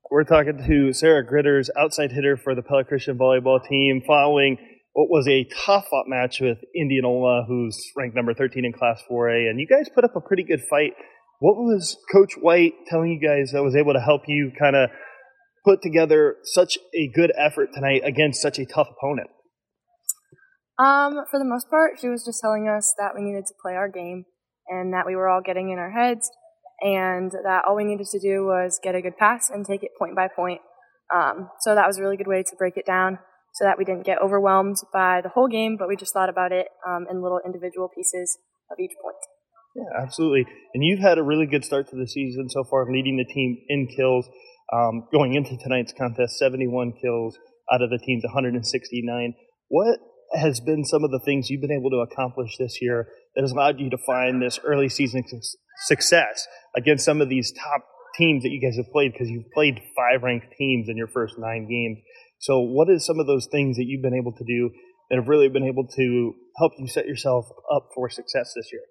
We're talking to Sarah Gritters, outside hitter for the Pella Christian volleyball team, following what was a tough-fought match with Indianola, who's ranked number 13 in Class 4A. And you guys put up a pretty good fight. What was Coach White telling you guys that was able to help you kind of put together such a good effort tonight against such a tough opponent? For the most part, she was just telling us that we needed to play our game and that we were all getting in our heads and that all we needed to do was get a good pass and take it point by point. So that was a really good way to break it down so that we didn't get overwhelmed by the whole game, but we just thought about it in little individual pieces of each point. Yeah, absolutely. And you've had a really good start to the season so far, leading the team in kills. Going into tonight's contest, 71 kills out of the team's 169. What has been some of the things you've been able to accomplish this year that has allowed you to find this early season success against some of these top teams that you guys have played, because you've played 5 ranked teams in your first 9 games? So what is some of those things that you've been able to do that have really been able to help you set yourself up for success this year?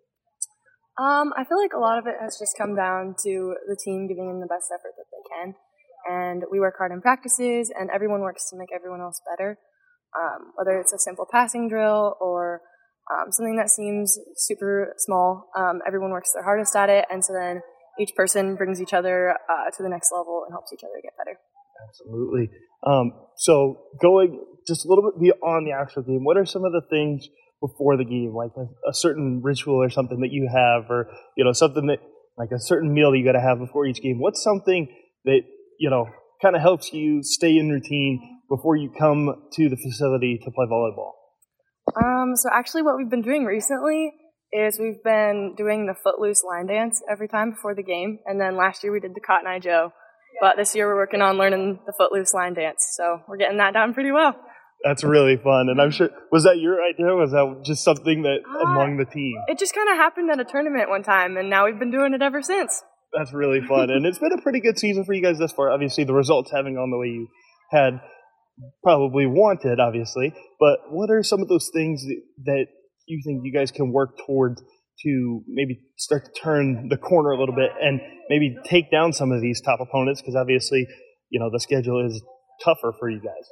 I feel like a lot of it has just come down to the team giving in the best effort that they can. And we work hard in practices, and everyone works to make everyone else better. Whether it's a simple passing drill or something that seems super small, everyone works their hardest at it, and so then each person brings each other to the next level and helps each other get better. Absolutely. So going just a little bit beyond the actual game, what are some of the things before the game, like a certain ritual or something that you have, or something that, like a certain meal that you got to have before each game? What's something that kind of helps you stay in routine before you come to the facility to play volleyball? So actually what we've been doing recently is we've been doing the Footloose line dance every time before the game, and then last year we did the Cotton Eye Joe, but this year we're working on learning the Footloose line dance, so we're getting that down pretty well. That's really fun, and I'm sure, was that your idea, or was that just something that among the team? It just kind of happened at a tournament one time, and now we've been doing it ever since. That's really fun, and it's been a pretty good season for you guys thus far. Obviously, the results haven't gone the way you had probably wanted, obviously, but what are some of those things that you think you guys can work towards to maybe start to turn the corner a little bit and maybe take down some of these top opponents? Because obviously, the schedule is tougher for you guys.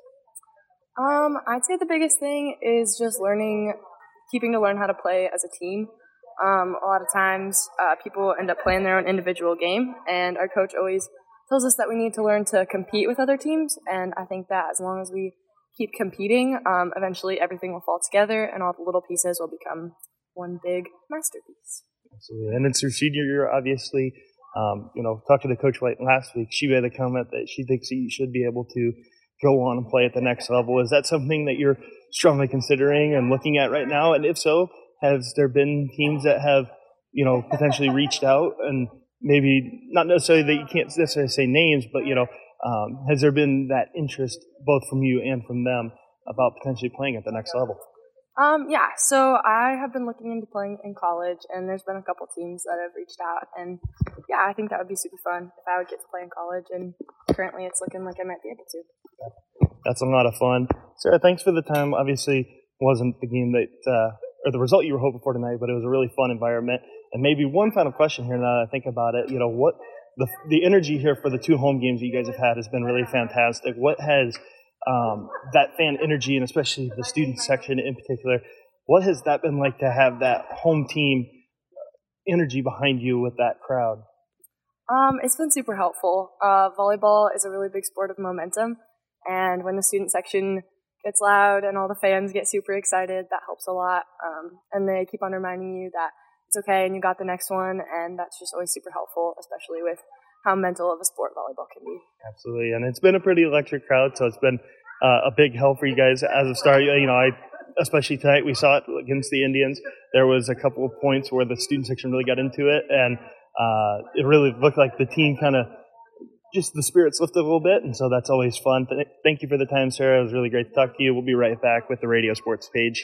I'd say the biggest thing is just keeping to learn how to play as a team. A lot of times people end up playing their own individual game, and our coach always tells us that we need to learn to compete with other teams, and I think that as long as we keep competing, eventually everything will fall together and all the little pieces will become one big masterpiece. Absolutely. And it's your senior year, obviously. Talking to Coach White last week, she made a comment that she thinks that you should be able to go on and play at the next level. Is that something that you're strongly considering and looking at right now? And if so, has there been teams that have, potentially reached out, and maybe not necessarily that you can't necessarily say names, but, has there been that interest both from you and from them about potentially playing at the next level? Yeah, so I have been looking into playing in college, and there's been a couple teams that have reached out, and yeah, I think that would be super fun if I would get to play in college, and currently it's looking like I might be able to. That's a lot of fun. Sarah, thanks for the time. Obviously, wasn't the game that, or the result you were hoping for tonight, but it was a really fun environment. And maybe one final question here now that I think about it, what the energy here for the 2 home games that you guys have had has been really fantastic. What has that fan energy, and especially the student section in particular, what has that been like to have that home team energy behind you with that crowd? It's been super helpful. Volleyball is a really big sport of momentum, and when the student section gets loud and all the fans get super excited, that helps a lot. And they keep on reminding you that it's okay and you got the next one, and that's just always super helpful, especially with how mental of a sport volleyball can be. Absolutely, and it's been a pretty electric crowd, so it's been a big help for you guys as a start. Especially tonight, we saw it against the Indians. There was a couple of points where the student section really got into it, and it really looked like the team kind of just the spirits lifted a little bit, and so that's always fun. Thank you for the time, Sarah. It was really great to talk to you. We'll be right back with the Radio Sports page.